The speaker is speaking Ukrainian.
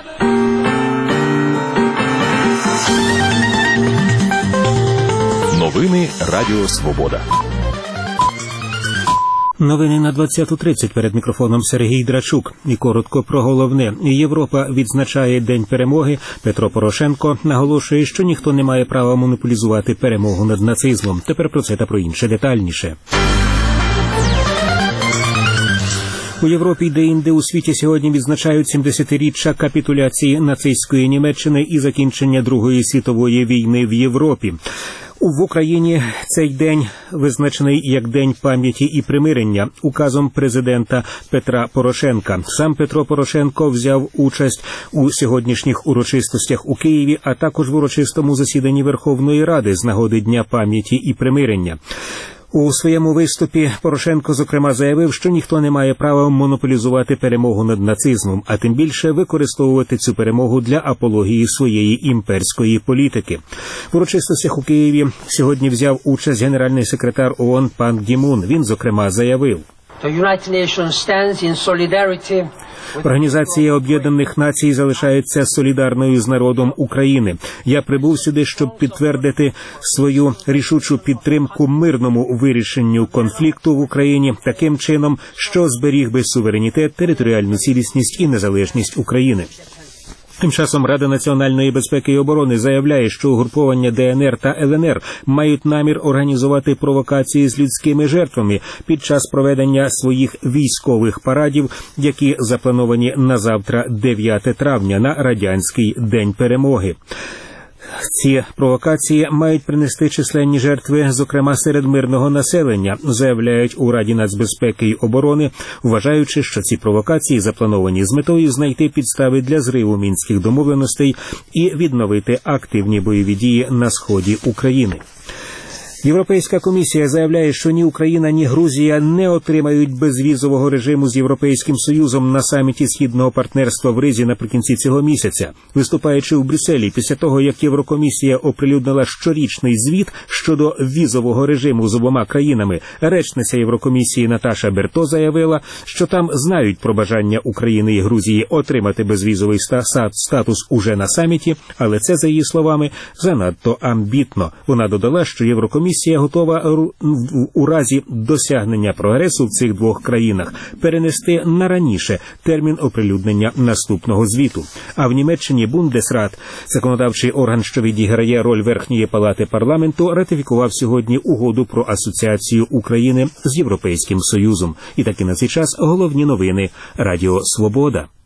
Новини Радіо Свобода. Новини на 20:30. Перед мікрофоном Сергій Драчук. І коротко про головне. Європа відзначає День перемоги. Петро Порошенко наголошує, що ніхто не має права монополізувати перемогу над нацизмом. Тепер про це та про інше детальніше. У Європі й де-інде у світі сьогодні відзначають 70-річчя капітуляції нацистської Німеччини і закінчення Другої світової війни в Європі. В Україні цей день визначений як День пам'яті і примирення указом президента Петра Порошенка. Сам Петро Порошенко взяв участь у сьогоднішніх урочистостях у Києві, а також в урочистому засіданні Верховної Ради з нагоди Дня пам'яті і примирення. У своєму виступі Порошенко, зокрема, заявив, що ніхто не має права монополізувати перемогу над нацизмом, а тим більше використовувати цю перемогу для апології своєї імперської політики. В урочистостях у Києві сьогодні взяв участь генеральний секретар ООН Пан Гі Мун. Він, зокрема, заявив: Організація Об'єднаних Націй залишається солідарною з народом України. Я прибув сюди, щоб підтвердити свою рішучу підтримку мирному вирішенню конфлікту в Україні таким чином, що зберіг би суверенітет, територіальну цілісність і незалежність України. Тим часом Рада національної безпеки і оборони заявляє, що угруповання ДНР та ЛНР мають намір організувати провокації з людськими жертвами під час проведення своїх військових парадів, які заплановані на завтра, 9 травня, на Радянський День перемоги. Ці провокації мають принести численні жертви, зокрема серед мирного населення, заявляють у Раді нацбезпеки й оборони, вважаючи, що ці провокації заплановані з метою знайти підстави для зриву мінських домовленостей і відновити активні бойові дії на сході України. Європейська комісія заявляє, що ні Україна, ні Грузія не отримають безвізового режиму з Європейським Союзом на саміті Східного партнерства в Ризі наприкінці цього місяця. Виступаючи у Брюсселі після того, як Єврокомісія оприлюднила щорічний звіт щодо візового режиму з обома країнами, речниця Єврокомісії Наташа Берто заявила, що там знають про бажання України і Грузії отримати безвізовий статус уже на саміті, але це, за її словами, занадто амбітно. Вона додала, що Єврокомісія готова у разі досягнення прогресу в цих двох країнах перенести на раніше термін оприлюднення наступного звіту. А в Німеччині Бундесрат, законодавчий орган, що відіграє роль Верхньої палати парламенту, ратифікував сьогодні угоду про асоціацію України з Європейським Союзом. І таки на цей час головні новини Радіо Свобода.